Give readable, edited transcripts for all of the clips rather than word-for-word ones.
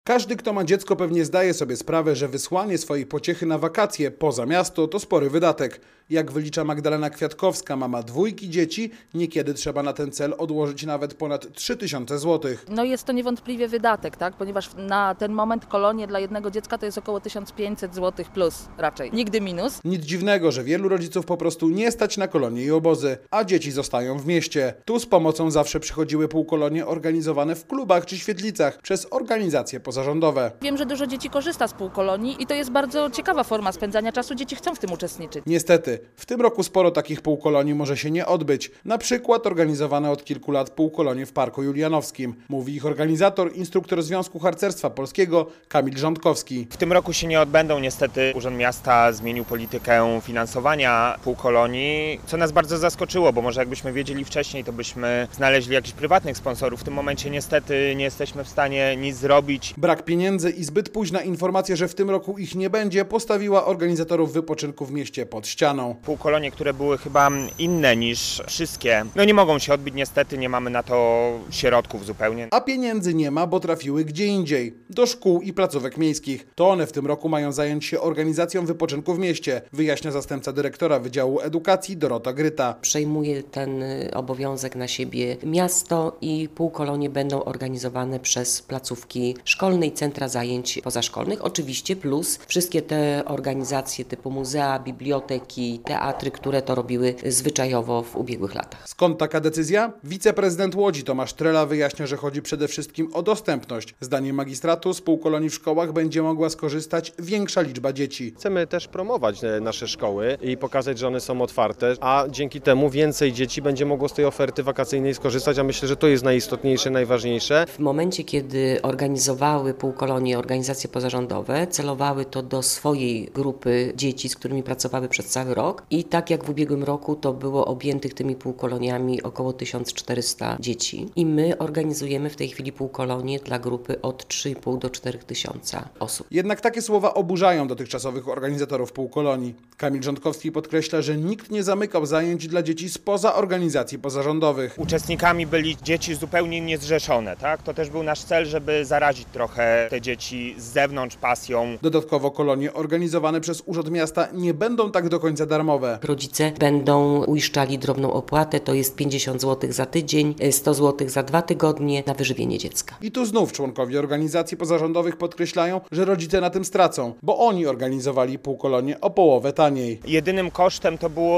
Każdy, kto ma dziecko, pewnie zdaje sobie sprawę, że wysłanie swojej pociechy na wakacje poza miasto to spory wydatek. Jak wylicza Magdalena Kwiatkowska, mama 2 dzieci, niekiedy trzeba na ten cel odłożyć nawet ponad 3000 zł. No jest to niewątpliwie wydatek, tak? Ponieważ na ten moment kolonie dla jednego dziecka to jest około 1500 zł plus raczej, nigdy minus. Nic dziwnego, że wielu rodziców po prostu nie stać na kolonie i obozy, a dzieci zostają w mieście. Tu z pomocą zawsze przychodziły półkolonie organizowane w klubach czy świetlicach przez organizacje pozarządowe. Wiem, że dużo dzieci korzysta z półkolonii i to jest bardzo ciekawa forma spędzania czasu. Dzieci chcą w tym uczestniczyć. Niestety, w tym roku sporo takich półkolonii może się nie odbyć. Na przykład organizowane od kilku lat półkolonie w Parku Julianowskim. Mówi ich organizator, instruktor Związku Harcerstwa Polskiego Kamil Rządkowski. W tym roku się nie odbędą. Niestety Urząd Miasta zmienił politykę finansowania półkolonii, co nas bardzo zaskoczyło, bo może jakbyśmy wiedzieli wcześniej, to byśmy znaleźli jakichś prywatnych sponsorów. W tym momencie niestety nie jesteśmy w stanie nic zrobić. Brak pieniędzy i zbyt późna informacja, że w tym roku ich nie będzie, postawiła organizatorów wypoczynku w mieście pod ścianą. Półkolonie, które były chyba inne niż wszystkie, nie mogą się odbyć niestety, nie mamy na to środków zupełnie. A pieniędzy nie ma, bo trafiły gdzie indziej, do szkół i placówek miejskich. To one w tym roku mają zająć się organizacją wypoczynku w mieście, wyjaśnia zastępca dyrektora Wydziału Edukacji Dorota Gryta. Przejmuje ten obowiązek na siebie miasto i półkolonie będą organizowane przez placówki szkolne i centra zajęć pozaszkolnych. Oczywiście plus wszystkie te organizacje typu muzea, biblioteki, teatry, które to robiły zwyczajowo w ubiegłych latach. Skąd taka decyzja? Wiceprezydent Łodzi Tomasz Trela wyjaśnia, że chodzi przede wszystkim o dostępność. Zdaniem magistratu z półkolonii w szkołach będzie mogła skorzystać większa liczba dzieci. Chcemy też promować nasze szkoły i pokazać, że one są otwarte, a dzięki temu więcej dzieci będzie mogło z tej oferty wakacyjnej skorzystać, a myślę, że to jest najistotniejsze, najważniejsze. W momencie, kiedy organizowały półkolonie organizacje pozarządowe, celowały to do swojej grupy dzieci, z którymi pracowały przez cały rok i tak jak w ubiegłym roku to było objętych tymi półkoloniami około 1400 dzieci i my organizujemy w tej chwili półkolonie dla grupy od 3,5 do 4000 osób. Jednak takie słowa oburzają dotychczasowych organizatorów półkolonii. Kamil Rządkowski podkreśla, że nikt nie zamykał zajęć dla dzieci spoza organizacji pozarządowych. Uczestnikami byli dzieci zupełnie niezrzeszone, tak? To też był nasz cel, żeby zarazić trochę te dzieci z zewnątrz pasją. Dodatkowo kolonie organizowane przez Urząd Miasta nie będą tak do końca darmowe. Rodzice będą uiszczali drobną opłatę, to jest 50 zł za tydzień, 100 zł za 2 tygodnie na wyżywienie dziecka. I tu znów członkowie organizacji pozarządowych podkreślają, że rodzice na tym stracą, bo oni organizowali półkolonie o połowę taniej. Jedynym kosztem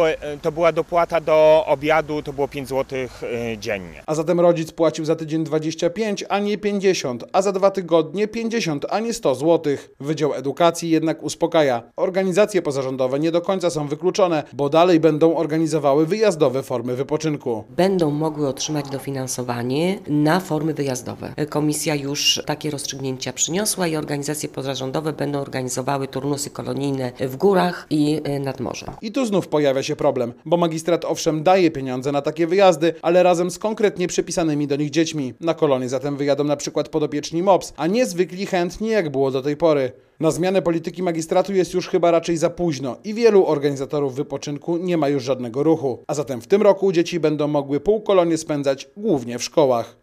to była dopłata do obiadu, to było 5 zł dziennie. A zatem rodzic płacił za tydzień 25, a nie 50, a za 2 tygodnie 50, a nie 100 zł. Wydział Edukacji jednak uspokaja. Organizacje pozarządowe nie do końca są wykluczone, bo dalej będą organizowały wyjazdowe formy wypoczynku. Będą mogły otrzymać dofinansowanie na formy wyjazdowe. Komisja już takie rozstrzygnięcia przyniosła i organizacje pozarządowe będą organizowały turnusy kolonijne w górach i nad morzem. I tu znów pojawia się problem, bo magistrat owszem daje pieniądze na takie wyjazdy, ale razem z konkretnie przypisanymi do nich dziećmi. Na kolonie zatem wyjadą na przykład podopieczni MOPS, a nie zwykli chętni jak było do tej pory. Na zmianę polityki magistratu jest już chyba raczej za późno i wielu organizatorów wypoczynku nie ma już żadnego ruchu. A zatem w tym roku dzieci będą mogły półkolonie spędzać głównie w szkołach.